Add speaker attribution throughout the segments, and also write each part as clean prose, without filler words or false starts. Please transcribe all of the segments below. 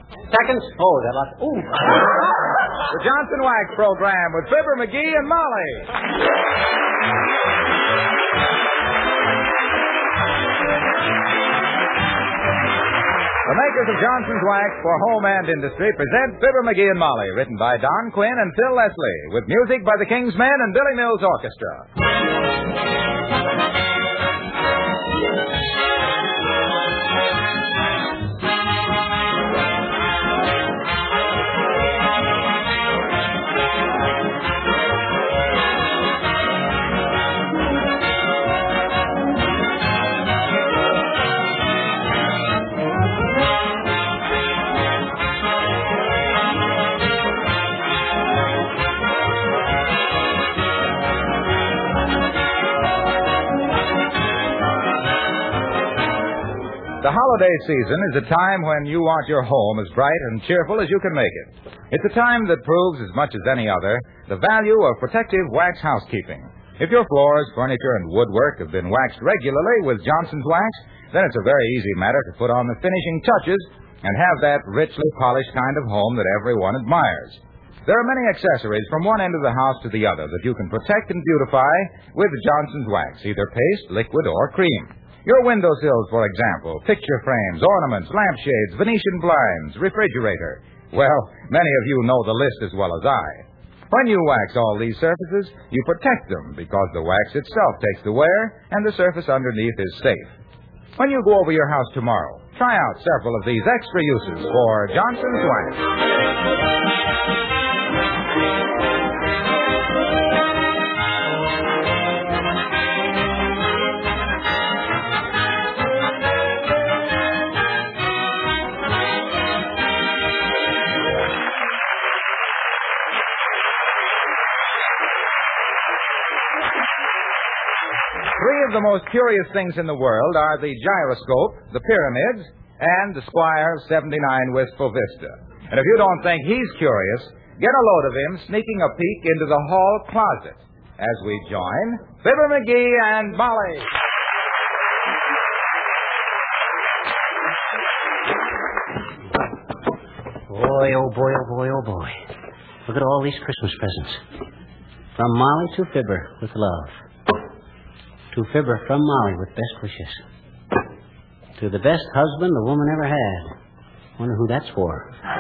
Speaker 1: Seconds? Oh, that lot. Ooh.
Speaker 2: The Johnson Wax Program with Fibber, McGee, and Molly. The makers of Johnson's Wax for home and industry present Fibber, McGee, and Molly, written by Don Quinn and Phil Leslie, with music by the King's Men and Billy Mills Orchestra. The holiday season is a time when you want your home as bright and cheerful as you can make it. It's a time that proves, as much as any other, the value of protective wax housekeeping. If your floors, furniture, and woodwork have been waxed regularly with Johnson's Wax, then it's a very easy matter to put on the finishing touches and have that richly polished kind of home that everyone admires. There are many accessories from one end of the house to the other that you can protect and beautify with Johnson's Wax, either paste, liquid, or cream. Your windowsills, for example, picture frames, ornaments, lampshades, Venetian blinds, refrigerator. Well, many of you know the list as well as I. When you wax all these surfaces, you protect them because the wax itself takes the wear and the surface underneath is safe. When you go over your house tomorrow, try out several of these extra uses for Johnson's Wax. Three of the most curious things in the world are the gyroscope, the pyramids, and the Squire 79 Wistful Vista. And if you don't think he's curious, get a load of him sneaking a peek into the hall closet as we join Fibber, McGee, and Molly.
Speaker 1: Boy, oh boy, oh boy, oh boy. Look at all these Christmas presents. From Molly to Fibber with love. To Fibber from Molly with best wishes. To the best husband the woman ever had. Wonder who that's for.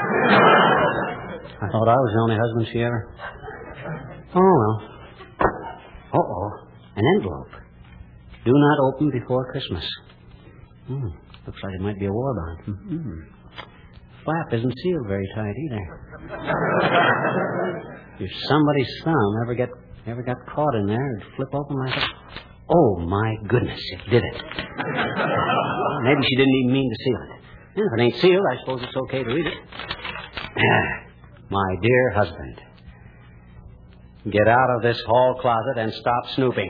Speaker 1: I thought I was the only husband she ever... Oh, well. Uh-oh. An envelope. Do not open before Christmas. Looks like it might be a war bond. Flap isn't sealed very tight either. If somebody's thumb ever got caught in there, it'd flip open like that. Oh, my goodness, it did it. Maybe she didn't even mean to seal it. If it ain't sealed, I suppose it's okay to read it. My dear husband, get out of this hall closet and stop snooping.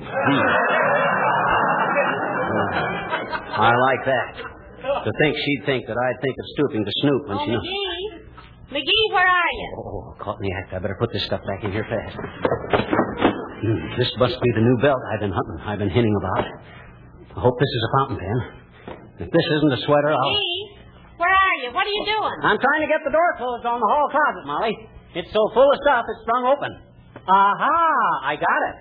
Speaker 1: I like that. To think she'd think that I'd think of stooping to snoop when she knows.
Speaker 3: McGee, where are you?
Speaker 1: Oh, caught in the act. I better put this stuff back in here fast. This must be the new belt I've been hinting about. I hope this is a fountain pen. If this isn't a sweater, I'll...
Speaker 3: McGee, where are you? What are you doing?
Speaker 1: I'm trying to get the door closed on the hall closet, Molly. It's so full of stuff, it's sprung open. Aha! I got it.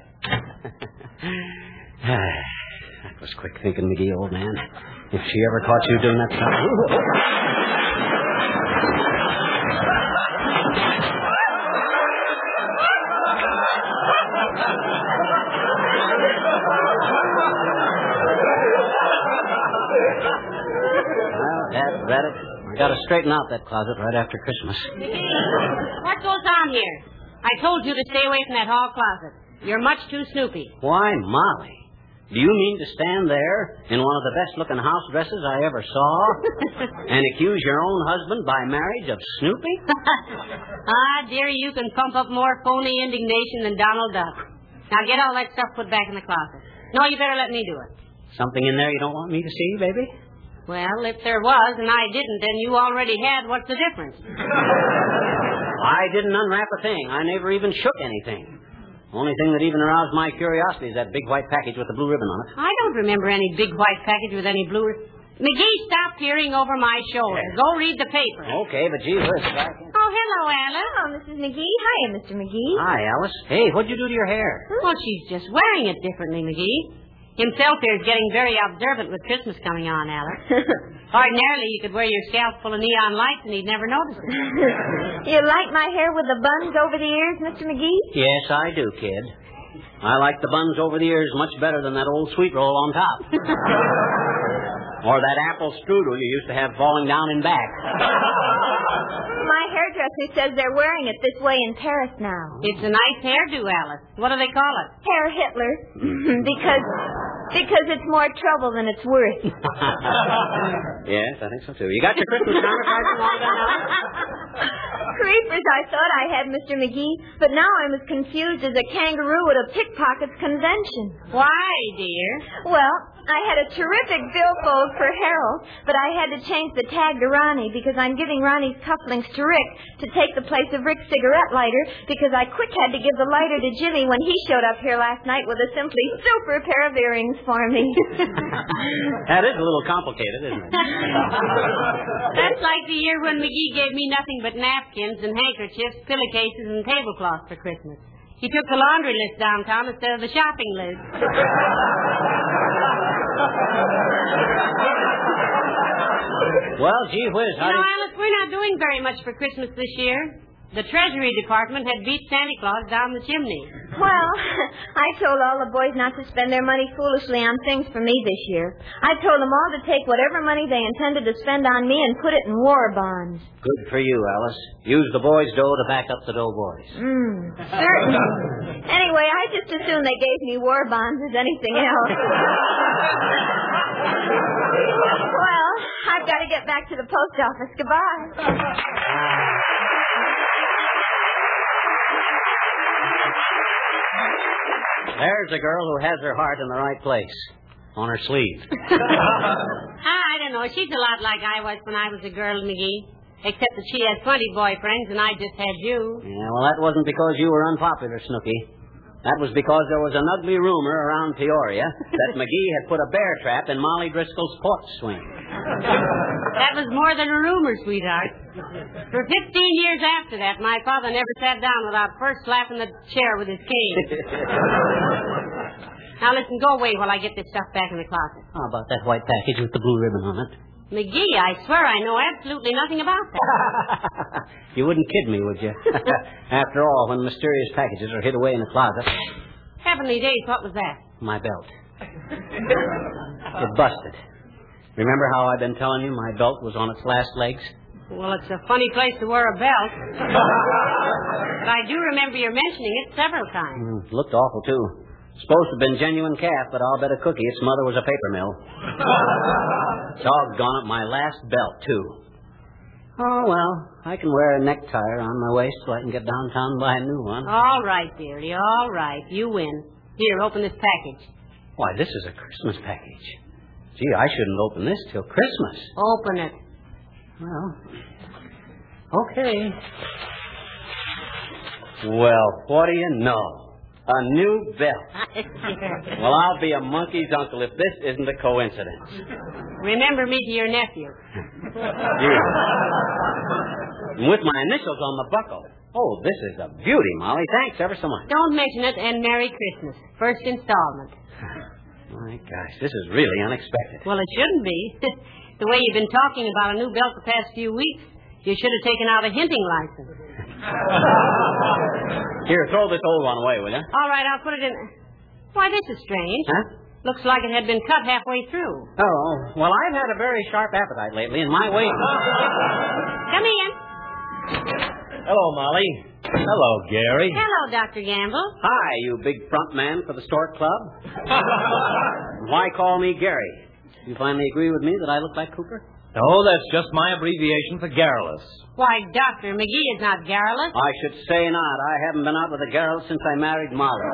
Speaker 1: That was quick thinking, McGee, old man. If she ever caught you doing that stuff... Well, that's it. I got to straighten out that closet right after Christmas.
Speaker 3: What goes on here? I told you to stay away from that hall closet. You're much too snoopy.
Speaker 1: Why, Molly? Do you mean to stand there in one of the best-looking house dresses I ever saw and accuse your own husband by marriage of snooping?
Speaker 3: Dear, you can pump up more phony indignation than Donald Duck. Now get all that stuff put back in the closet. No, you better let me do it.
Speaker 1: Something in there you don't want me to see, baby?
Speaker 3: Well, if there was and I didn't, then you already had. What's the difference?
Speaker 1: I didn't unwrap a thing. I never even shook anything. Only thing that even aroused my curiosity is that big white package with the blue ribbon on it.
Speaker 3: I don't remember any big white package with any blue ribbon. McGee, stop peering over my shoulder. Go read the paper.
Speaker 1: Okay, but gee whiz, I can't...
Speaker 3: Oh, hello, Alice.
Speaker 4: Hello, Mrs. McGee. Hiya, Mr. McGee.
Speaker 1: Hi, Alice. Hey, what'd you do to your hair?
Speaker 3: Well, she's just wearing it differently, McGee. Himself here is getting very observant with Christmas coming on, Alice. Ordinarily, you could wear your scalp full of neon lights and he'd never notice it.
Speaker 4: You like my hair with the buns over the ears, Mr. McGee?
Speaker 1: Yes, I do, kid. I like the buns over the ears much better than that old sweet roll on top. Or that apple strudel you used to have falling down in back.
Speaker 4: My hairdresser says they're wearing it this way in Paris now.
Speaker 3: It's a nice hairdo, Alice. What do they call it?
Speaker 4: Hair Hitler. because it's more trouble than it's worth.
Speaker 1: Yes, I think so, too. You got your Christmas conversation all done, Alice?
Speaker 4: Creepers, I thought I had, Mr. McGee, but now I'm as confused as a kangaroo at a pickpocket's convention.
Speaker 3: Why, dear?
Speaker 4: Well, I had a terrific billfold for Harold, but I had to change the tag to Ronnie because I'm giving Ronnie's cufflinks to Rick to take the place of Rick's cigarette lighter because I quick had to give the lighter to Jimmy when he showed up here last night with a simply super pair of earrings for me.
Speaker 1: That is a little complicated, isn't it?
Speaker 3: That's like the year when McGee gave me nothing but napkins and handkerchiefs, pillowcases, and tablecloths for Christmas. He took the laundry list downtown instead of the shopping list.
Speaker 1: Well, gee whiz,
Speaker 3: Alice, we're not doing very much for Christmas this year. The Treasury Department had beat Santa Claus down the chimney.
Speaker 4: Well, I told all the boys not to spend their money foolishly on things for me this year. I told them all to take whatever money they intended to spend on me and put it in war bonds.
Speaker 1: Good for you, Alice. Use the boys' dough to back up the doughboys.
Speaker 4: Certainly. Anyway, I just assume they gave me war bonds as anything else. Well, I've got to get back to the post office. Goodbye.
Speaker 1: There's a girl who has her heart in the right place. On her sleeve.
Speaker 3: I don't know. She's a lot like I was when I was a girl, McGee. Except that she has 20 boyfriends and I just had you.
Speaker 1: Yeah, well, that wasn't because you were unpopular, Snooky. That was because there was an ugly rumor around Peoria that McGee had put a bear trap in Molly Driscoll's porch swing.
Speaker 3: That was more than a rumor, sweetheart. For 15 years after that, my father never sat down without first slapping the chair with his cane. Now, listen, go away while I get this stuff back in the closet.
Speaker 1: How about that white package with the blue ribbon on it?
Speaker 3: McGee, I swear I know absolutely nothing about that.
Speaker 1: You wouldn't kid me, would you? After all, when mysterious packages are hid away in the closet...
Speaker 3: Heavenly days, what was that?
Speaker 1: My belt. It busted. Remember how I've been telling you my belt was on its last legs?
Speaker 3: Well, it's a funny place to wear a belt. But I do remember you mentioning it several times.
Speaker 1: It looked awful, too. Supposed to have been genuine calf, but I'll bet a cookie its mother was a paper mill. Doggone it, my last belt, too. Oh, well, I can wear a necktie around my waist so I can get downtown and buy a new one.
Speaker 3: All right, dearie, all right. You win. Here, open this package.
Speaker 1: Why, this is a Christmas package. Gee, I shouldn't open this till Christmas.
Speaker 3: Open it.
Speaker 1: Well, okay. Well, what do you know? A new belt. Well, I'll be a monkey's uncle if this isn't a coincidence.
Speaker 3: Remember me to your nephew.
Speaker 1: Yeah. With my initials on the buckle. Oh, this is a beauty, Molly. Thanks ever so much.
Speaker 3: Don't mention it, and Merry Christmas. First installment.
Speaker 1: My gosh, this is really unexpected.
Speaker 3: Well, it shouldn't be. The way you've been talking about a new belt the past few weeks, you should have taken out a hinting license.
Speaker 1: Here, throw this old one away, will you?
Speaker 3: All right, I'll put it in. Why, this is strange.
Speaker 1: Huh?
Speaker 3: Looks like it had been cut halfway through.
Speaker 1: Oh, well, I've had a very sharp appetite lately, and my weight...
Speaker 3: Come in.
Speaker 5: Hello, Molly. Hello, Gary.
Speaker 3: Hello, Dr. Gamble.
Speaker 1: Hi, you big front man for the Stork Club. Why call me Gary? You finally agree with me that I look like Cooper?
Speaker 5: Oh, that's just my abbreviation for garrulous.
Speaker 3: Why, Dr. McGee is not garrulous.
Speaker 1: I should say not. I haven't been out with a garrulous since I married Molly.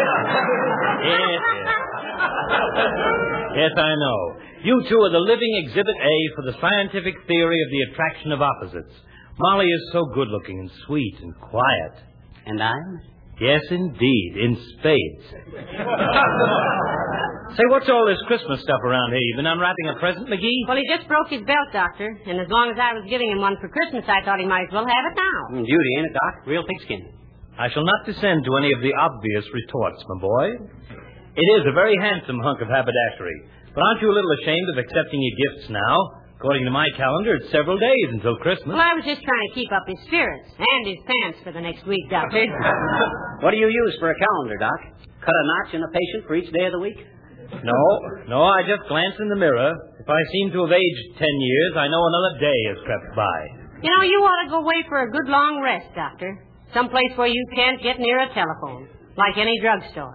Speaker 5: Yes, I know. You two are the living exhibit A for the scientific theory of the attraction of opposites. Molly is so good-looking and sweet and quiet.
Speaker 1: And I'm?
Speaker 5: Yes, indeed, in spades. Say, what's all this Christmas stuff around here? You been unwrapping a present, McGee?
Speaker 3: Well, he just broke his belt, Doctor. And as long as I was giving him one for Christmas, I thought he might as well have it now.
Speaker 1: Beauty, ain't it, Doc? Real pigskin.
Speaker 5: I shall not descend to any of the obvious retorts, my boy. It is a very handsome hunk of haberdashery. But aren't you a little ashamed of accepting your gifts now? According to my calendar, it's several days until Christmas.
Speaker 3: Well, I was just trying to keep up his spirits and his pants for the next week, Doctor.
Speaker 1: What do you use for a calendar, Doc? Cut a notch in a patient for each day of the week?
Speaker 5: No, I just glance in the mirror. If I seem to have aged 10 years, I know another day has crept by.
Speaker 3: You know, you ought to go away for a good long rest, Doctor. Someplace where you can't get near a telephone, like any drugstore.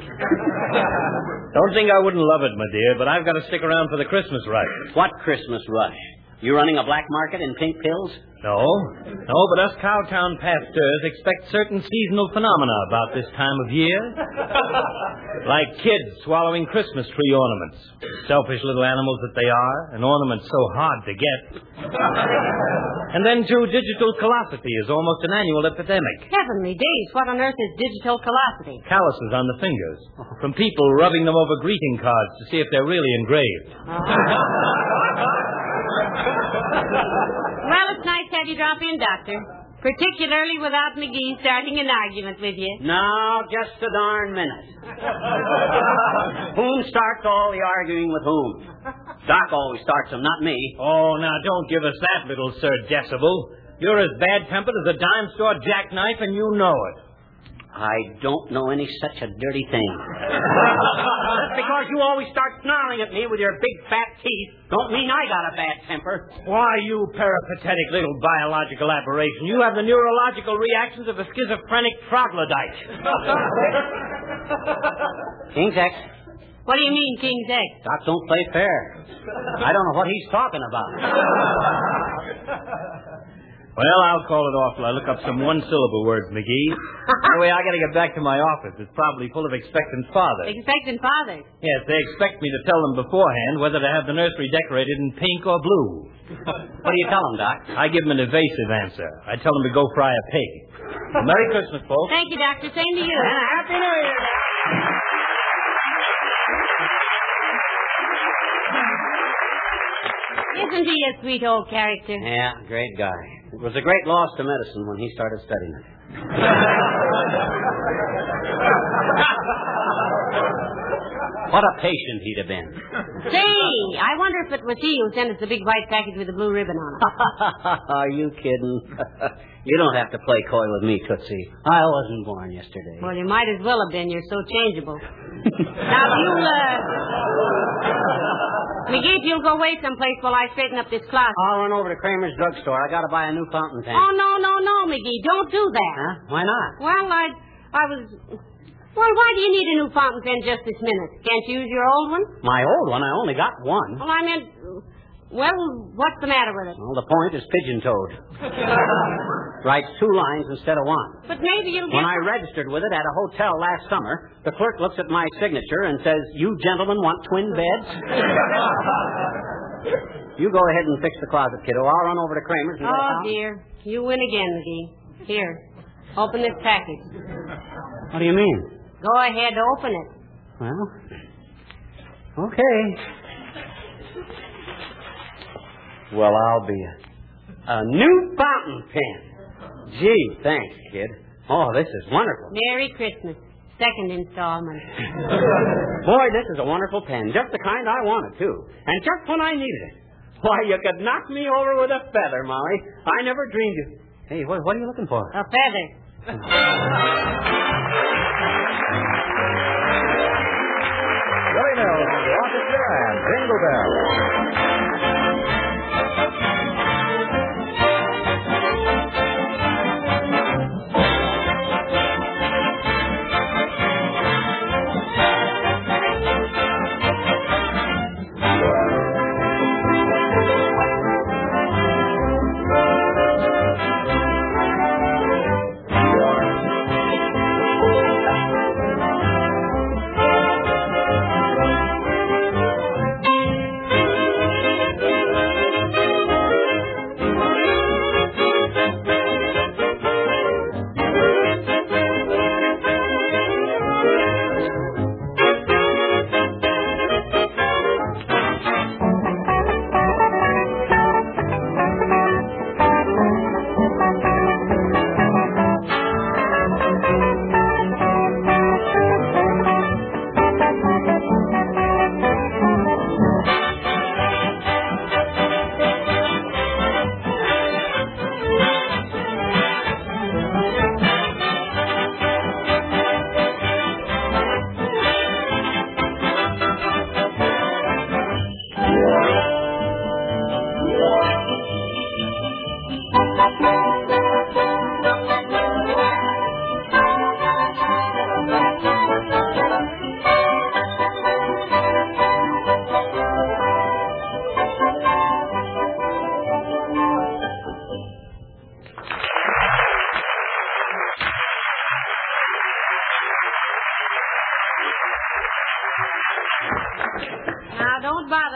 Speaker 5: Don't think I wouldn't love it, my dear, but I've got to stick around for the Christmas rush.
Speaker 1: What Christmas rush? You running a black market in pink pills?
Speaker 5: No, but us Cowtown pasteurs expect certain seasonal phenomena about this time of year. Like kids swallowing Christmas tree ornaments. Selfish little animals that they are, an ornament so hard to get. And then, too, digital callosity is almost an annual epidemic.
Speaker 3: Heavenly days, what on earth is digital callosity?
Speaker 5: Calluses on the fingers. From people rubbing them over greeting cards to see if they're really engraved.
Speaker 3: Well, it's nice to have you drop in, Doctor. Particularly without McGee starting an argument with you.
Speaker 1: No, just a darn minute. Whom starts all the arguing with whom? Doc always starts them, not me.
Speaker 5: Oh, now, don't give us that, little Sir Decibel. You're as bad-tempered as a dime store jackknife, and you know it.
Speaker 1: I don't know any such a dirty thing. Just because you always start snarling at me with your big fat teeth don't mean I got a bad temper.
Speaker 5: Why, you peripatetic little biological aberration. You have the neurological reactions of a schizophrenic troglodyte.
Speaker 1: King's X.
Speaker 3: What do you mean, King's X?
Speaker 1: Doc don't play fair. I don't know what he's talking about.
Speaker 5: Well, I'll call it off till I look up some one-syllable words, McGee. Anyway, I got to get back to my office. It's probably full of expectant fathers.
Speaker 3: Expectant fathers?
Speaker 5: Yes, they expect me to tell them beforehand whether to have the nursery decorated in pink or blue.
Speaker 1: What do you tell them, Doc?
Speaker 5: I give them an evasive answer. I tell them to go fry a pig. Merry Christmas, folks.
Speaker 3: Thank you, Doctor. Same to you.
Speaker 1: And a Happy New Year, Doc.
Speaker 3: Isn't he a sweet old character?
Speaker 1: Yeah, great guy. It was a great loss to medicine when he started studying it. What a patient he'd have been.
Speaker 3: Say, I wonder if it was he who sent us the big white package with the blue ribbon on it.
Speaker 1: Are you kidding? You don't have to play coy with me, Tootsie. I wasn't born yesterday.
Speaker 3: Well, you might as well have been. You're so changeable. Now, McGee, if you'll go away someplace while I straighten up this closet.
Speaker 1: I'll run over to Kramer's drugstore. I gotta buy a new fountain pen.
Speaker 3: Oh, no, McGee. Don't do that.
Speaker 1: Huh? Why not?
Speaker 3: Well, I was... Well, why do you need a new fountain pen just this minute? Can't you use your old one?
Speaker 1: My old one? I only got one.
Speaker 3: Well, I meant... Well, what's the matter with it?
Speaker 1: Well, the point is pigeon-toed. Writes 2 lines instead of 1.
Speaker 3: But maybe you'll get...
Speaker 1: When I registered with it at a hotel last summer, the clerk looks at my signature and says, "You gentlemen want twin beds?" You go ahead and fix the closet, kiddo. I'll run over to Kramer's and get a
Speaker 3: Oh,
Speaker 1: fountain.
Speaker 3: dear. You win again, McGee. Here. Open this package.
Speaker 1: What do you mean?
Speaker 3: Go ahead, open it.
Speaker 1: Well, okay. Well, I'll be a new fountain pen. Gee, thanks, kid. Oh, this is wonderful.
Speaker 3: Merry Christmas. Second installment.
Speaker 1: Boy, this is a wonderful pen. Just the kind I wanted, too. And just when I needed it. Why, you could knock me over with a feather, Molly. I never dreamed you... Hey, what are you looking for?
Speaker 3: A feather.
Speaker 2: Willie Mills, the orchestra, and Jingle Bell.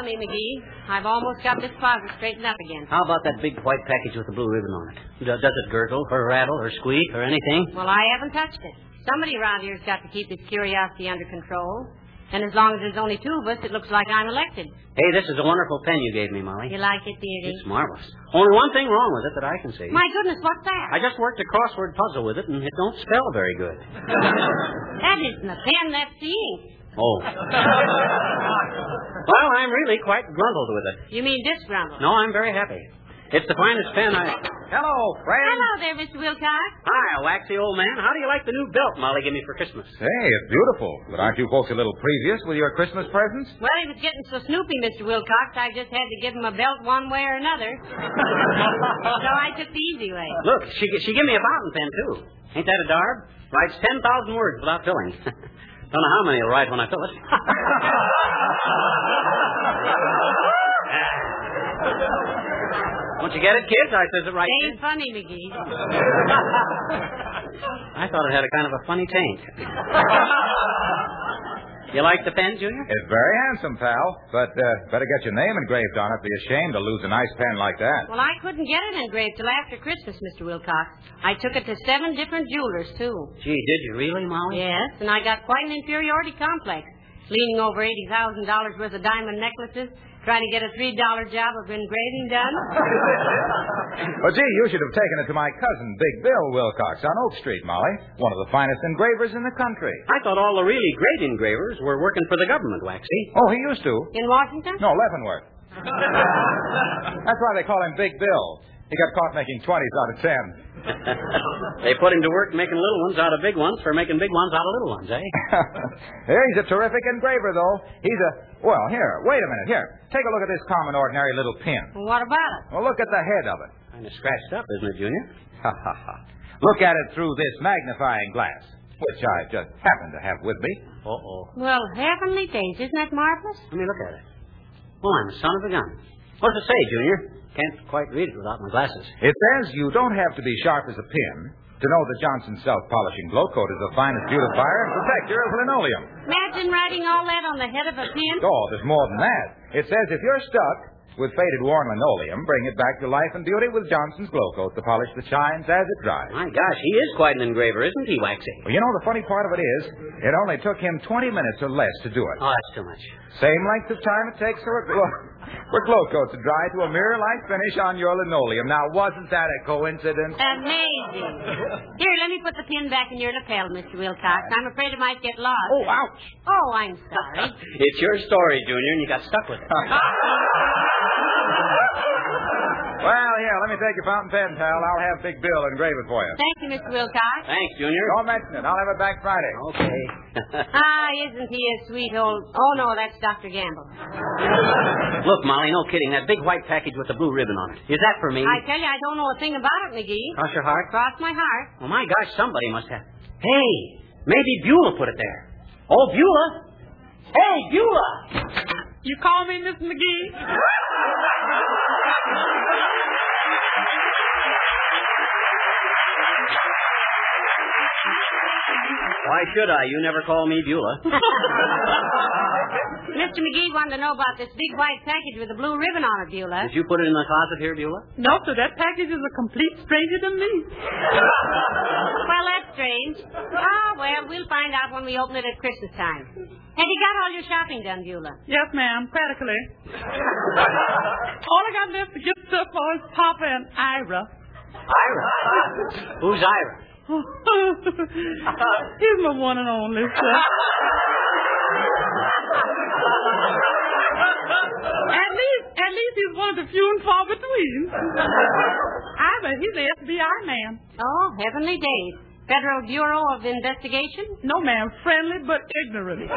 Speaker 3: me, McGee. I've almost got this closet straightened up again.
Speaker 1: How about that big white package with the blue ribbon on it? Does it gurgle or rattle or squeak or anything?
Speaker 3: Well, I haven't touched it. Somebody around here's got to keep his curiosity under control. And as long as there's only two of us, it looks like I'm elected.
Speaker 1: Hey, this is a wonderful pen you gave me, Molly.
Speaker 3: You like it, dearie?
Speaker 1: It's marvelous. Only one thing wrong with it that I can see.
Speaker 3: My goodness, what's that?
Speaker 1: I just worked a crossword puzzle with it, and it don't spell very good.
Speaker 3: That isn't a pen, that's the ink.
Speaker 1: Oh. Well, I'm really quite grumbled with it.
Speaker 3: You mean disgruntled?
Speaker 1: No, I'm very happy. It's the finest pen I... Hello, friend.
Speaker 3: Hello there, Mr. Wilcox.
Speaker 1: Hi, waxy old man. How do you like the new belt Molly gave me for Christmas?
Speaker 2: Hey, it's beautiful. But aren't you folks a little previous with your Christmas presents?
Speaker 3: Well, he was getting so snoopy, Mr. Wilcox, I just had to give him a belt one way or another. So I took the easy way.
Speaker 1: Look, she gave me a fountain pen, too. Ain't that a darb? Writes 10,000 words without filling. Don't know how many will write when I fill it. Don't you get it, kids? I says it right.
Speaker 3: Ain't funny, McGee.
Speaker 1: I thought it had a kind of a funny taint. You like the pen, Junior?
Speaker 2: It's very handsome, pal. But better get your name engraved on it. Be ashamed to lose a nice pen like that.
Speaker 3: Well, I couldn't get it engraved till after Christmas, Mr. Wilcox. I took it to 7 different jewelers, too.
Speaker 1: Gee, did you really, Molly?
Speaker 3: Yes, and I got quite an inferiority complex. Leaning over $80,000 worth of diamond necklaces, trying to get a $3 job of engraving done.
Speaker 2: Well, gee, you should have taken it to my cousin, Big Bill Wilcox, on Oak Street, Molly. One of the finest engravers in the country.
Speaker 1: I thought all the really great engravers were working for the government, Waxy.
Speaker 2: Oh, he used to.
Speaker 3: In Washington?
Speaker 2: No, Leavenworth. That's why they call him Big Bill. He got caught making 20s out of 10.
Speaker 1: They put him to work making little ones out of big ones for making big ones out of little ones, eh?
Speaker 2: He's a terrific engraver, though. Well, here, wait a minute. Here, take a look at this common, ordinary little pin.
Speaker 3: Well, what about it?
Speaker 2: Well, look at the head of it.
Speaker 1: Kind of scratched up, isn't it, Junior?
Speaker 2: Ha, ha, ha. Look at it through this magnifying glass, which I just happen to have with me.
Speaker 1: Uh-oh.
Speaker 3: Well, heavenly days, isn't that marvelous?
Speaker 1: Let me look at it. Well, I'm the son of a gun. What does it say, Junior? Can't quite read it without my glasses.
Speaker 2: It says you don't have to be sharp as a pin to know that Johnson's self-polishing glow coat is the finest beautifier and protector of linoleum.
Speaker 3: Imagine writing all that on the head of a pin.
Speaker 2: Oh, there's more than that. It says if you're stuck with faded worn linoleum, bring it back to life and beauty with Johnson's glow coat, the polish that shines as it dries.
Speaker 1: My gosh, he is quite an engraver, isn't he, Waxy?
Speaker 2: Well, you know, the funny part of it is, it only took him 20 minutes or less to do it.
Speaker 1: Oh, that's too much.
Speaker 2: Same length of time it takes for glow coat to dry to a mirror-like finish on your linoleum. Now, wasn't that a coincidence?
Speaker 3: Amazing. Here, let me put the pin back in your lapel, Mr. Wilcox. I'm afraid it might get lost.
Speaker 2: Oh, ouch.
Speaker 3: Oh, I'm sorry.
Speaker 1: It's your story, Junior, and you got stuck with it.
Speaker 2: Well, here, let me take your fountain pen, pal. I'll have Big Bill engrave it for you.
Speaker 3: Thank you, Mr. Wilcox.
Speaker 1: Thanks, Junior.
Speaker 2: Don't mention it. I'll have it back Friday.
Speaker 1: Okay.
Speaker 3: Isn't he a sweet old... Oh, no, that's Dr. Gamble.
Speaker 1: Look, Molly, no kidding. That big white package with the blue ribbon on it. Is that for me?
Speaker 3: I tell you, I don't know a thing about it, McGee.
Speaker 1: Cross your heart?
Speaker 3: Cross my heart.
Speaker 1: Oh, my gosh, somebody must have. Hey, maybe Beulah put it there. Oh, Beulah. Hey, Beulah.
Speaker 3: You call me Miss McGee?
Speaker 1: Why should I? You never call me Beulah.
Speaker 3: Mr. McGee wanted to know about this big white package with the blue ribbon on it, Beulah.
Speaker 1: Did you put it in the closet here, Beulah?
Speaker 6: No, sir. That package is a complete stranger to me.
Speaker 3: Well, that's strange. Oh, well, we'll find out when we open it at Christmas time. Have you got all your shopping done, Beulah?
Speaker 6: Yes, ma'am. Practically. All I got left to get stuff for is Papa and Ira.
Speaker 1: Ira? Who's Ira?
Speaker 6: He's my one and only, sir. At least he's one of the few and far between. Ira, he's the FBI man.
Speaker 3: Oh, heavenly days. Federal Bureau of Investigation?
Speaker 6: No, ma'am. Friendly but ignorant.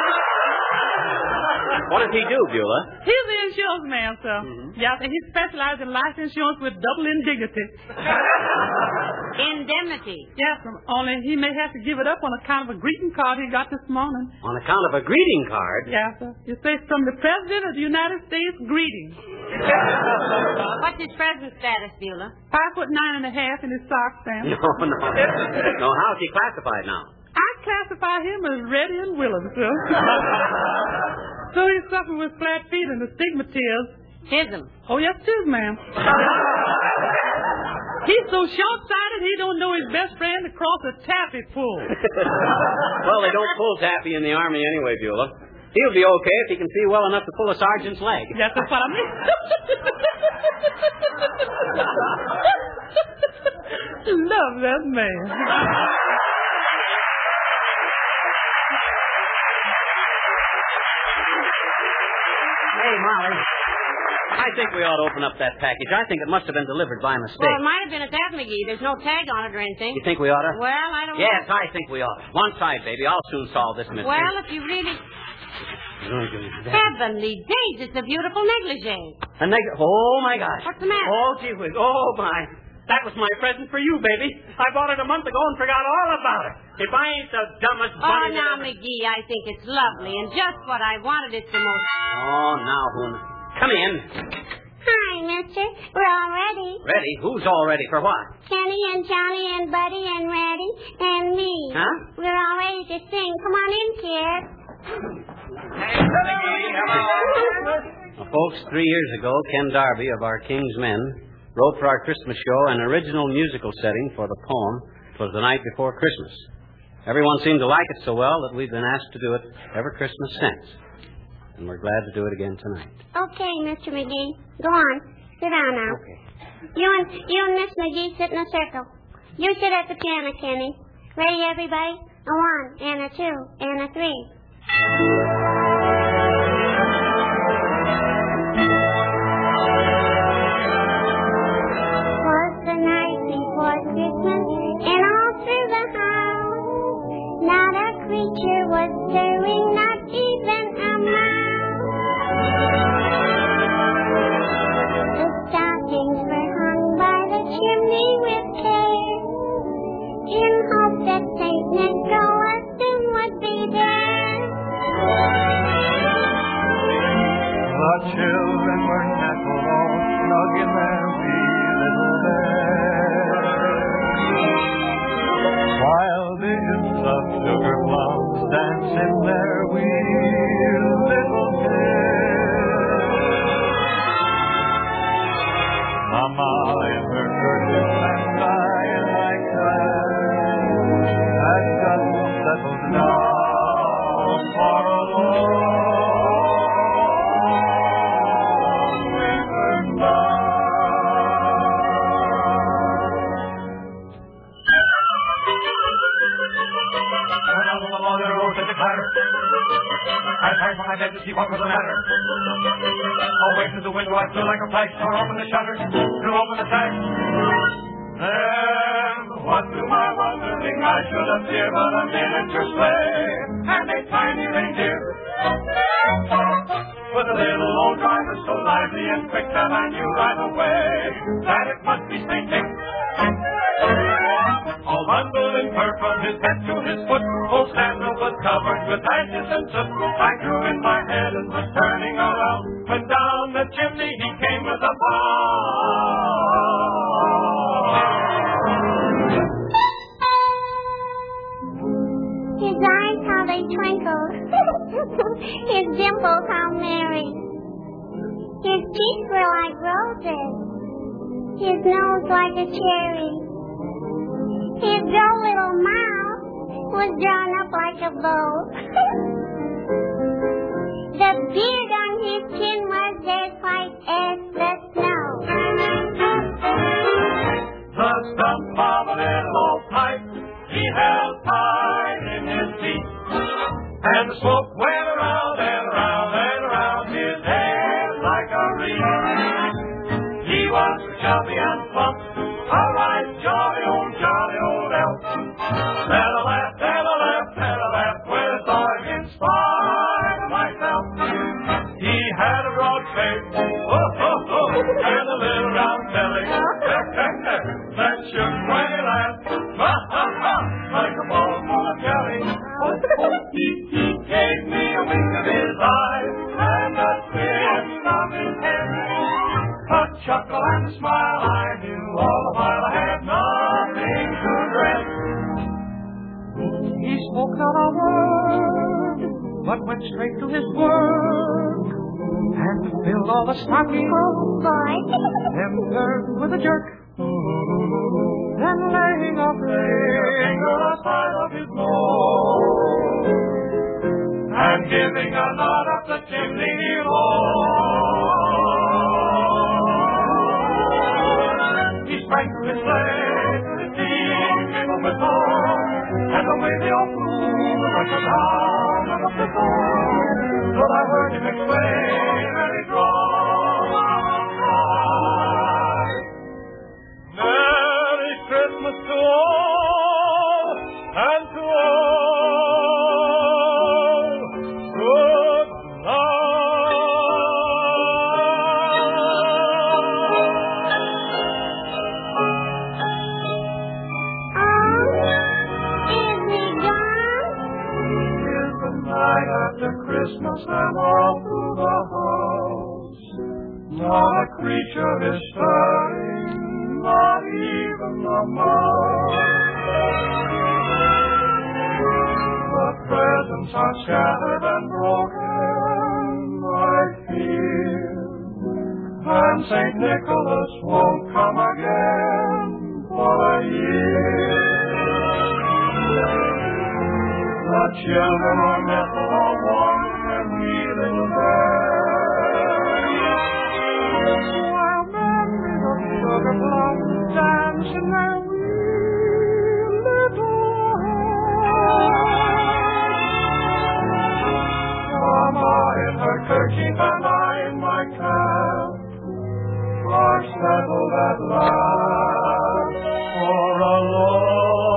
Speaker 1: What does he do, Beulah?
Speaker 6: He's the insurance man, sir.
Speaker 1: Mm-hmm.
Speaker 6: Yes, and he specializes in life insurance with double indignity.
Speaker 3: Indemnity.
Speaker 6: Yes, only he may have to give it up on account of a greeting card he got this morning.
Speaker 1: On account of a greeting card?
Speaker 6: Yes, sir. You say from the President of the United States, greetings.
Speaker 3: What's his present status, Beulah?
Speaker 6: 5'9.5" in his sock stamp.
Speaker 1: No. No, how's he classified now?
Speaker 6: I classify him as ready and willing, sir. So he's suffering with flat feet and astigmatism.
Speaker 3: Tism.
Speaker 6: Oh, yes, too, ma'am. He's so short-sighted he don't know his best friend across a taffy pull.
Speaker 1: Well, they don't pull taffy in the Army anyway, Beulah. He'll be okay if he can see well enough to pull a sergeant's leg.
Speaker 6: Yes, that's what I mean. Love that man.
Speaker 1: Hey, Molly. I think we ought to open up that package. I think it must have been delivered by mistake.
Speaker 3: Well, it might have been at that, McGee. There's no tag on it or anything.
Speaker 1: You think we ought to?
Speaker 3: Well, I don't know.
Speaker 1: Yes, I think we ought to. One side, baby. I'll soon solve this mystery.
Speaker 3: Well, if you really... Heavenly days, it's a beautiful negligee.
Speaker 1: Oh, my gosh.
Speaker 3: What's the matter?
Speaker 1: Oh, gee whiz. Oh, my. That was my present for you, baby. I bought it a month ago and forgot all about it. If I ain't the dumbest
Speaker 3: Oh,
Speaker 1: bunny...
Speaker 3: now, McGee, I think it's lovely and just what I wanted. It's the most...
Speaker 1: Oh, now, come in.
Speaker 7: Hi, mister. We're all ready.
Speaker 1: Ready? Who's all ready for what?
Speaker 7: Kenny and Johnny and Buddy and Reddy and me.
Speaker 1: Huh?
Speaker 7: We're all ready to sing. Come on in, kids.
Speaker 1: Well, folks, 3 years ago, Ken Darby of our King's Men wrote for our Christmas show an original musical setting for the poem. It was the night before Christmas. Everyone seemed to like it so well that we've been asked to do it every Christmas since. And we're glad to do it again tonight.
Speaker 7: Okay, Mr. McGee. Go on. Sit down now.
Speaker 1: Okay.
Speaker 7: You and Miss McGee sit in a circle. You sit at the piano, Kenny. Ready, everybody? A 1 and a 2 and a 3. Was the night before Christmas, and all through the house, not a creature was stirring, not even a mouse. The stockings were hung by the chimney with care, in hope that St. Nicholas soon would be there.
Speaker 8: The children were nestled all snug in their wee little beds, while visions of sugar plums danced in their wee little heads. Mama in her kerchief and I in my class had just settled down for a long winter night. When out on the lawn there rose such a clatter, I turned from my bed to see what was the matter. Away through the window I flew like a flash, tore open the shutters, threw open the sash. Then, what to my wondering, I should appear but a miniature sleigh and a tiny reindeer with a little old driver so lively and quick that I knew right away that it must be St. Nick. All bundled in fur from his head to his foot, old Santa was covered with ashes and soot. I drew in my head and was turning around when down the chimney he came with a
Speaker 7: His eyes, how they twinkled. His dimples, how merry. His cheeks were like roses. His nose like a cherry. His droll little mouth was drawn up like a bow. The beard on his chin was as white as the snow.
Speaker 8: The stump of a little old pipe he held tight in his teeth, and the smoke went around and around and around his head like a wreath. He was chubby and plump, a right jolly old elf. Then I laughed when I saw him in spite of myself. He had a broad face, and a little round belly that shook when he laughed, like a bowl full of jelly. He gave me a wink of his eye and a twist of his head, a chuckle and a smile. I knew all the while I had nothing to dread. He spoke not a word, but went straight to his work and filled all the stockings.
Speaker 7: Oh, boy.
Speaker 8: Then turned with a jerk. Then laying a finger aside of his nose and giving a nod up the chimney he rose. He sprang to his legs, his team gave him a whistle, and away they all flew like a down and up the door. But I heard him exclaim very dry, Merry Christmas to all, and to all, good night after Christmas and all through the house. Not a creature is stirring, not even the mouse. The presents are scattered and broken, I fear, and St. Nicholas won't come again for a year. The children are nestled all warm and wheeling there, while memories of sugar plums dance in their wee little heads. Mama in her kerchief and I in my cap are settled at last for a long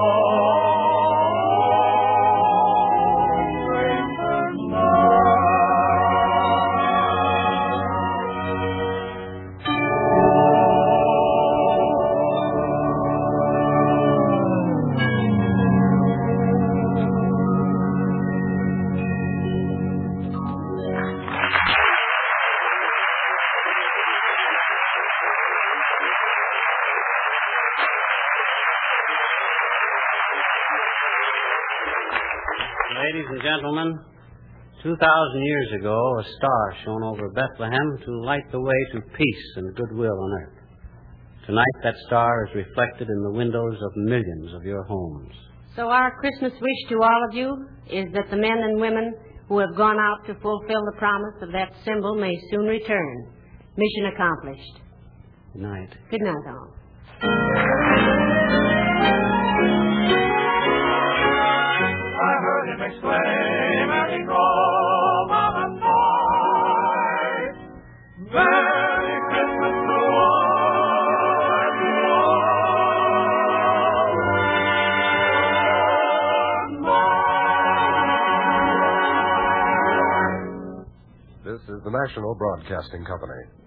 Speaker 1: Ladies and gentlemen, 2,000 years ago, a star shone over Bethlehem to light the way to peace and goodwill on earth. Tonight, that star is reflected in the windows of millions of your homes.
Speaker 3: So our Christmas wish to all of you is that the men and women who have gone out to fulfill the promise of that symbol may soon return. Mission accomplished.
Speaker 1: Good night.
Speaker 3: Good night, all.
Speaker 8: Exclaim as he drove on the side, Merry Christmas to all.
Speaker 9: This is the National Broadcasting Company.